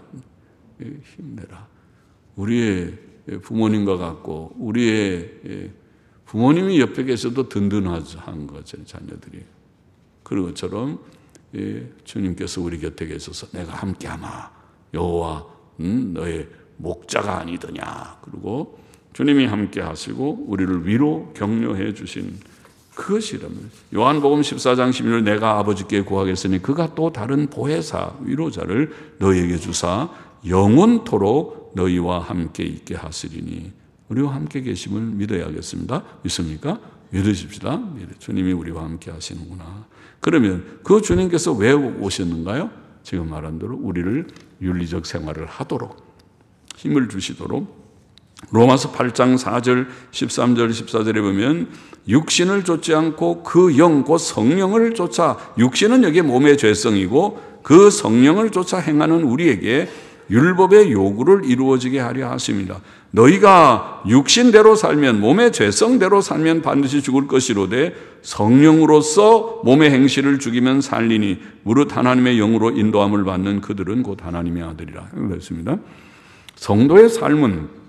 힘내라. 우리의 부모님과 같고 우리의 부모님이 옆에 계셔도 든든한 거죠. 자녀들이. 그런 것처럼 주님께서 우리 곁에 계셔서 내가 함께하마. 여호와 너의 목자가 아니더냐. 그리고 주님이 함께 하시고 우리를 위로 격려해 주신 그것이라면 요한복음 14장 16절 내가 아버지께 구하겠으니 그가 또 다른 보혜사 위로자를 너희에게 주사 영원토록 너희와 함께 있게 하시리니 우리와 함께 계심을 믿어야겠습니다. 믿습니까? 믿으십시다. 주님이 우리와 함께 하시는구나. 그러면 그 주님께서 왜 오셨는가요? 지금 말한 대로 우리를 윤리적 생활을 하도록 힘을 주시도록 로마서 8장 4절 13절 14절에 보면 육신을 쫓지 않고 그 영 곧 성령을 쫓아 육신은 여기에 몸의 죄성이고 그 성령을 쫓아 행하는 우리에게 율법의 요구를 이루어지게 하려 하십니다. 너희가 육신대로 살면 몸의 죄성대로 살면 반드시 죽을 것이로되 성령으로서 몸의 행실을 죽이면 살리니 무릇 하나님의 영으로 인도함을 받는 그들은 곧 하나님의 아들이라. 그렇습니다. 성도의 삶은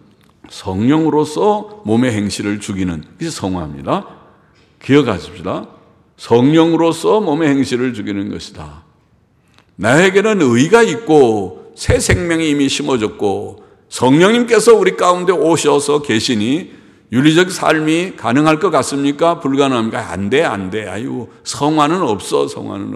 성령으로서 몸의 행실을 죽이는 것이 성화입니다. 기억하십시다. 성령으로서 몸의 행실을 죽이는 것이다. 나에게는 의가 있고 새 생명이 이미 심어졌고 성령님께서 우리 가운데 오셔서 계시니 윤리적 삶이 가능할 것 같습니까? 불가능합니까? 안 돼. 아이고, 성화는 없어.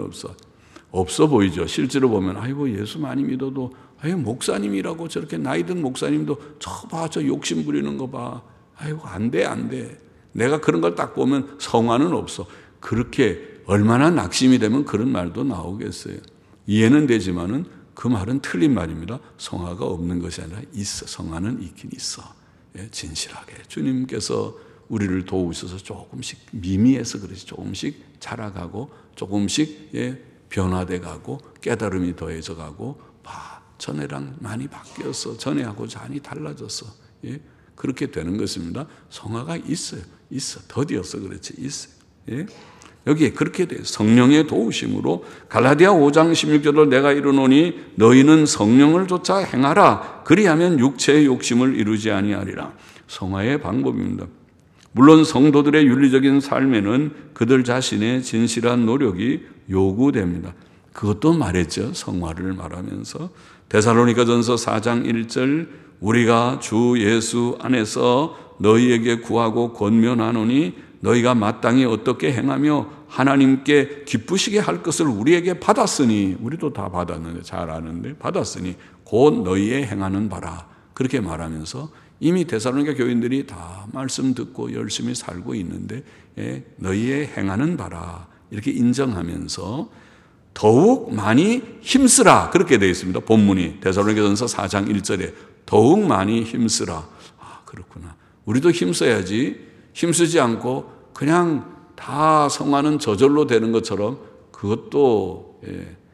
없어 보이죠. 실제로 보면 아이고 예수 많이 믿어도 아이고 목사님이라고 저렇게 나이 든 목사님도 저 욕심 부리는 거 봐. 아이고 안 돼. 내가 그런 걸 딱 보면 성화는 없어. 그렇게 얼마나 낙심이 되면 그런 말도 나오겠어요. 이해는 되지만은 그 말은 틀린 말입니다. 성화가 없는 것이 아니라 있어. 성화는 있긴 있어. 진실하게 주님께서 우리를 도우셔서 조금씩 미미해서 그렇지 조금씩 자라가고 조금씩 변화돼 가고 깨달음이 더해져 가고 전에랑 많이 바뀌었어. 전에하고 많이 달라졌어. 그렇게 되는 것입니다. 성화가 있어요. 더디어서 그렇지 있어요. 여기에 그렇게 돼요. 성령의 도우심으로 갈라디아 5장 16절로 내가 이르노니 너희는 성령을 쫓아 행하라. 그리하면 육체의 욕심을 이루지 아니하리라. 성화의 방법입니다. 물론 성도들의 윤리적인 삶에는 그들 자신의 진실한 노력이 요구됩니다. 그것도 말했죠. 성화를 말하면서 데살로니가전서 4장 1절 우리가 주 예수 안에서 너희에게 구하고 권면하노니 너희가 마땅히 어떻게 행하며 하나님께 기쁘시게 할 것을 우리에게 받았으니, 우리도 다 받았는데 잘 아는데 받았으니 곧 너희의 행하는 바라. 그렇게 말하면서 이미 데살로니가 교인들이 다 말씀 듣고 열심히 살고 있는데 너희의 행하는 바라 이렇게 인정하면서 더욱 많이 힘쓰라 그렇게 되어 있습니다. 본문이 데살로니가전서 4장 1절에 더욱 많이 힘쓰라. 그렇구나. 우리도 힘써야지. 힘쓰지 않고 그냥 다 성화는 저절로 되는 것처럼 그것도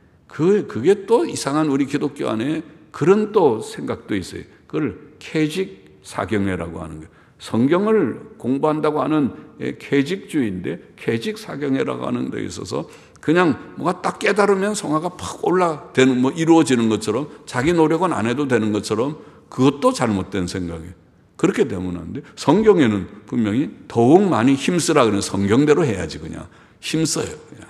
그게 또 이상한 우리 기독교 안에 그런 또 생각도 있어요. 그걸 캐직 사경회라고 하는 거예요. 성경을 공부한다고 하는 캐직주의인데 캐직 사경회라고 하는 데 있어서 그냥 뭐가 딱 깨달으면 성화가 팍 올라되는 이루어지는 것처럼 자기 노력은 안 해도 되는 것처럼 그것도 잘못된 생각이에요. 그렇게 되면 안 돼. 성경에는 분명히 더욱 많이 힘쓰라 그러는 성경대로 해야지 그냥 힘써요. 그냥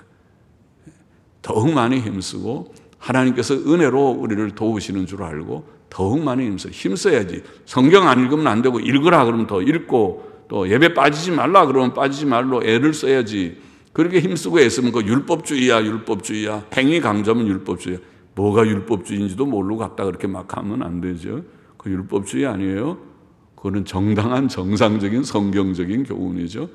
더욱 많이 힘쓰고 하나님께서 은혜로 우리를 도우시는 줄 알고 더욱 많이 힘써야지. 성경 안 읽으면 안 되고 읽으라 그러면 더 읽고 또 예배 빠지지 말라 그러면 빠지지 말로 애를 써야지. 그렇게 힘쓰고 애쓰면 그 율법주의야. 행위 강조하면 율법주의야. 뭐가 율법주의인지도 모르고 갖다 그렇게 막 하면 안 되죠. 그 율법주의 아니에요. 그거는 정당한 정상적인 성경적인 교훈이죠.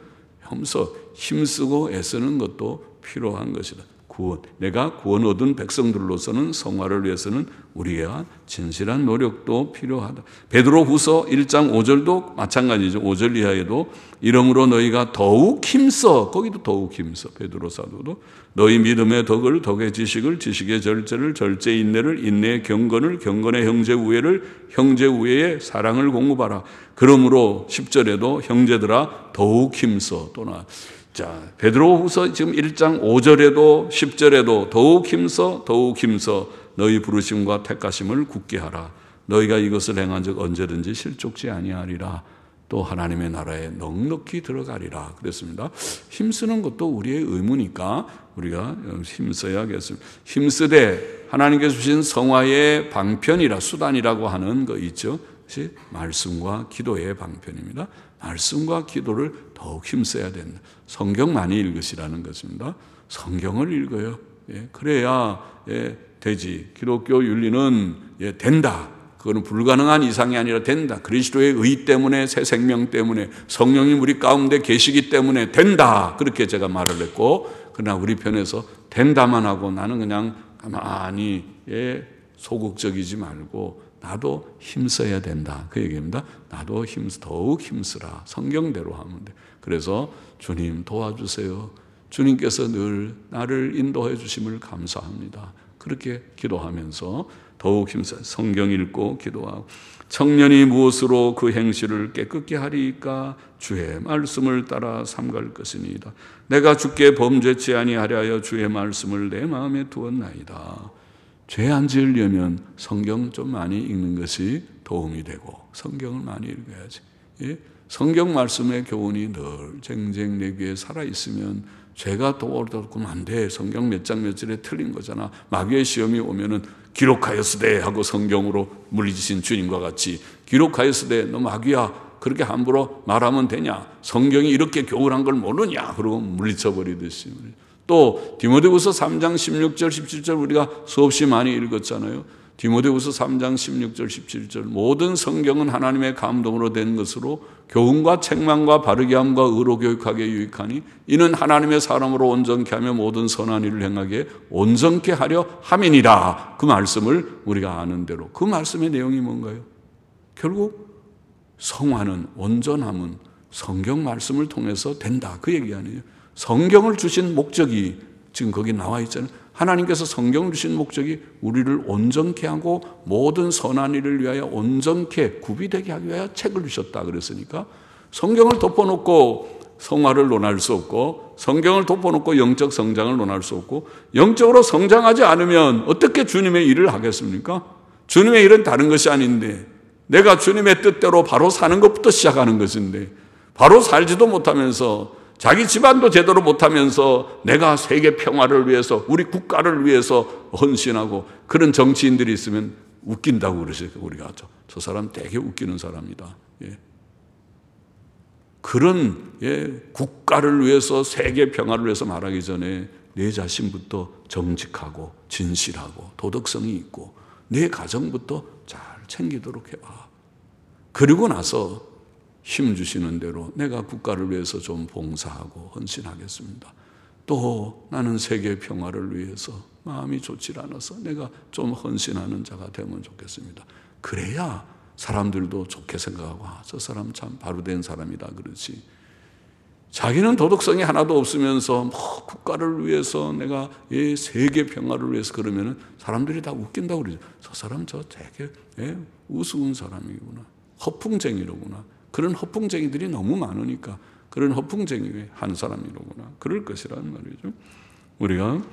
힘쓰고 애쓰는 것도 필요한 것이다. 내가 구원 얻은 백성들로서는 성화를 위해서는 우리가 진실한 노력도 필요하다. 베드로후서 1장 5절도 마찬가지죠. 5절 이하에도 이러므로 너희가 더욱 힘써, 거기도 더욱 힘써. 베드로 사도도 너희 믿음의 덕을, 덕의 지식을, 지식의 절제를, 절제의 인내를, 인내의 경건을, 경건의 형제 우애를, 형제 우애의 사랑을 공급하라. 그러므로 10절에도 형제들아 더욱 힘써. 또나 자, 베드로후서 지금 1장 5절에도 10절에도 더욱 힘써 너희 부르심과 택하심을 굳게 하라. 너희가 이것을 행한 적 언제든지 실족지 아니하리라. 또 하나님의 나라에 넉넉히 들어가리라 그랬습니다. 힘쓰는 것도 우리의 의무니까 우리가 힘써야겠습니다. 힘쓰되 하나님께서 주신 성화의 방편이라 수단이라고 하는 거 있죠. 그것이 말씀과 기도의 방편입니다. 말씀과 기도를 더욱 힘써야 된다. 성경 많이 읽으시라는 것입니다. 성경을 읽어요. 그래야 되지. 기독교 윤리는 된다. 그거는 불가능한 이상이 아니라 된다. 그리스도의 의 때문에, 새 생명 때문에, 성령님 우리 가운데 계시기 때문에 된다. 그렇게 제가 말을 했고, 그러나 우리 편에서 된다만 하고 나는 그냥 가만히 소극적이지 말고 나도 힘써야 된다. 그 얘기입니다. 나도 더욱 힘쓰라. 성경대로 하면 돼. 그래서 주님 도와주세요. 주님께서 늘 나를 인도해 주심을 감사합니다. 그렇게 기도하면서 더욱 힘써 성경 읽고 기도하고 청년이 무엇으로 그 행실을 깨끗게 하리이까 주의 말씀을 따라 삼갈 것이니이다. 내가 주께 범죄치 아니하려 하여 주의 말씀을 내 마음에 두었나이다. 죄 안 지으려면 성경 좀 많이 읽는 것이 도움이 되고 성경을 많이 읽어야지. 성경 말씀의 교훈이 늘 쟁쟁 내 귀에 살아있으면 죄가 도어들면 안 돼. 성경 몇 장 몇 절에 틀린 거잖아. 마귀의 시험이 오면은 기록하였으되 하고 성경으로 물리치신 주님과 같이 기록하였으되 너 마귀야 그렇게 함부로 말하면 되냐. 성경이 이렇게 교훈한 걸 모르냐. 그러고 물리쳐버리듯이. 또 디모데후서 3장 16절 17절 우리가 수없이 많이 읽었잖아요. 디모데후서 3장 16절 17절 모든 성경은 하나님의 감동으로 된 것으로 교훈과 책망과 바르게 함과 의로 교육하게 유익하니 이는 하나님의 사람으로 온전케 하며 모든 선한 일을 행하게 온전케 하려 함이니라. 그 말씀을 우리가 아는 대로 그 말씀의 내용이 뭔가요? 결국 성화는 온전함은 성경 말씀을 통해서 된다. 그 얘기 아니에요. 성경을 주신 목적이 지금 거기 나와 있잖아요. 하나님께서 성경을 주신 목적이 우리를 온전케 하고 모든 선한 일을 위하여 온전케 구비되게 하기 위하여 책을 주셨다 그랬으니까 성경을 덮어놓고 성화를 논할 수 없고 성경을 덮어놓고 영적 성장을 논할 수 없고 영적으로 성장하지 않으면 어떻게 주님의 일을 하겠습니까? 주님의 일은 다른 것이 아닌데 내가 주님의 뜻대로 바로 사는 것부터 시작하는 것인데 바로 살지도 못하면서 자기 집안도 제대로 못하면서 내가 세계 평화를 위해서 우리 국가를 위해서 헌신하고 그런 정치인들이 있으면 웃긴다고 그러죠. 우리가 저 사람 되게 웃기는 사람이다. 예. 그런 국가를 위해서 세계 평화를 위해서 말하기 전에 내 자신부터 정직하고 진실하고 도덕성이 있고 내 가정부터 잘 챙기도록 해봐. 그리고 나서 힘 주시는 대로 내가 국가를 위해서 좀 봉사하고 헌신하겠습니다. 또 나는 세계 평화를 위해서 마음이 좋지 않아서 내가 좀 헌신하는 자가 되면 좋겠습니다. 그래야 사람들도 좋게 생각하고 저 사람 참 바로된 사람이다 그러지. 자기는 도덕성이 하나도 없으면서 국가를 위해서 내가 세계 평화를 위해서 그러면 사람들이 다 웃긴다고 그러죠. 저 사람 되게 우스운 사람이구나. 허풍쟁이로구나. 그런 허풍쟁이들이 너무 많으니까 그런 허풍쟁이 한 사람이로구나. 그럴 것이라는 말이죠. 우리가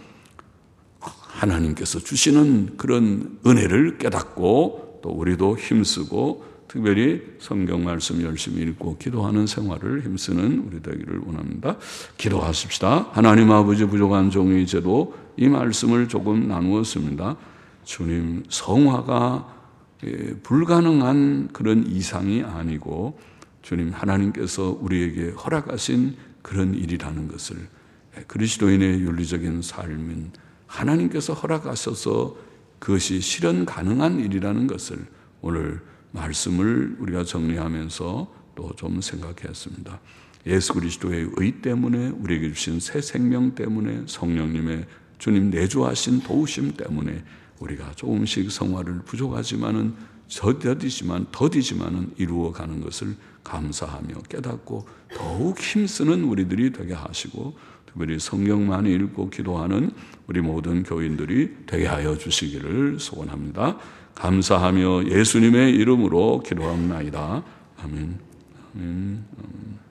하나님께서 주시는 그런 은혜를 깨닫고 또 우리도 힘쓰고 특별히 성경 말씀 열심히 읽고 기도하는 생활을 힘쓰는 우리 되기를 원합니다. 기도하십시다. 하나님 아버지, 부족한 종이 이제도 이 말씀을 조금 나누었습니다. 주님, 성화가 불가능한 그런 이상이 아니고 주님 하나님께서 우리에게 허락하신 그런 일이라는 것을, 그리스도인의 윤리적인 삶은 하나님께서 허락하셔서 그것이 실현 가능한 일이라는 것을 오늘 말씀을 우리가 정리하면서 또 좀 생각했습니다. 예수 그리스도의 의 때문에 우리에게 주신 새 생명 때문에 성령님의 주님 내주하신 도우심 때문에 우리가 조금씩 성화를 부족하지만은 더디지만은 이루어가는 것을 감사하며 깨닫고 더욱 힘쓰는 우리들이 되게 하시고 특별히 성경 많이 읽고 기도하는 우리 모든 교인들이 되게 하여 주시기를 소원합니다. 감사하며 예수님의 이름으로 기도합니다. 아멘. 아멘. 아멘.